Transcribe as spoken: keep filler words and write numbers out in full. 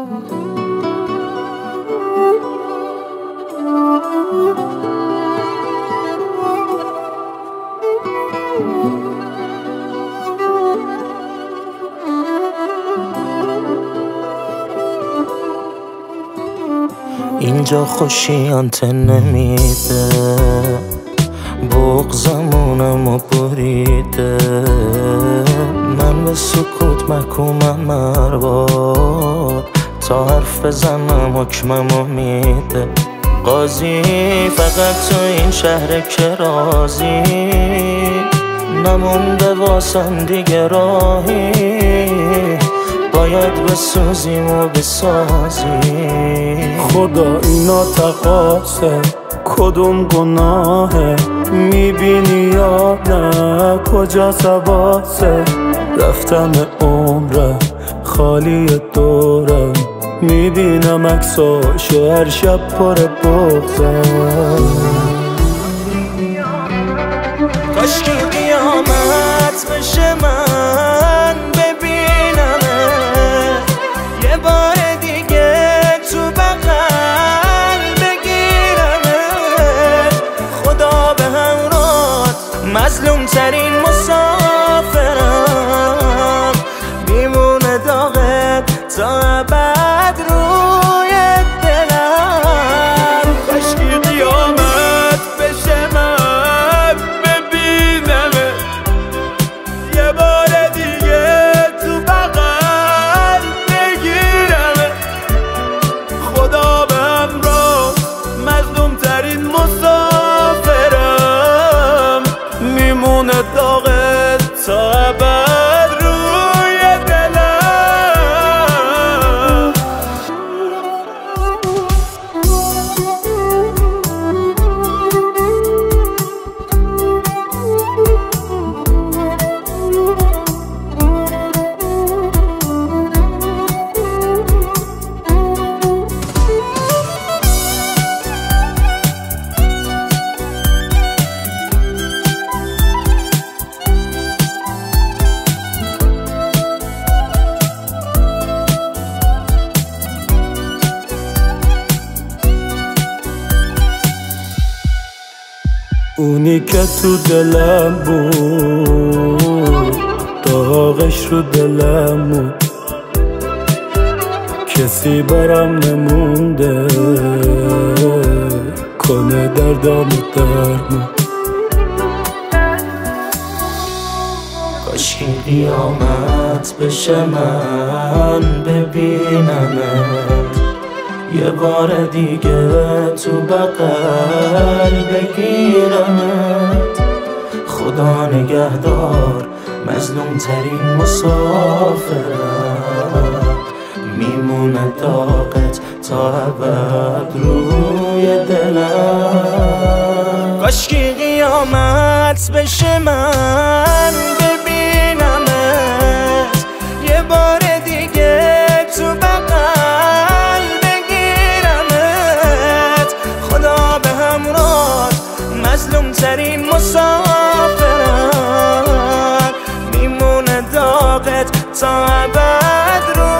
اینجا خوشی انته نمیده، بغضمونم و بریده، من به سکوت محکومم مرباد، تا حرف بزنم حکممو میده. قاضی فقط تو این شهر که راضی، نمونده واسم دیگه راهی، باید بسوزیم و بسازیم. خدا اینا تقاصه کدوم گناهه، میبینی یا نه کجا سباسه، رفتم عمره خالی دورم، میبینم عکساشو هر شب پر بغضم. کاشکی قیامت بشه من ببینمه، یه بار دیگه تو بغل بگیرمه، خدا به همراهت مظلوم ترین مسافرم، میمونه داغت تا ابد روی دلم. کاشکی قیامت بشه من ببینمه، یه بار دیگه تو بغل بگیرمه، خدا به همراه مظلوم ترین مسافرم، میمونه داغت تا ابد روی دلم. اونی که تو دلم بود، داغش رو دلم بود، کسی برام نمونده کنه دردم و درمون. کاشکی قیامت بشه من ببینمت، یه بار دیگه تو بغل بگیرمت، خدا نگهدار مظلوم ترین مسافرم، میمونه داغت تا ابد روی دلم. کاشکی قیامت بشه من ببینمت، یه بار دیگه تو بغل بگیرمت، خدا به همراه مظلوم ترین مسافرم، میمونه داغت تا ابد رو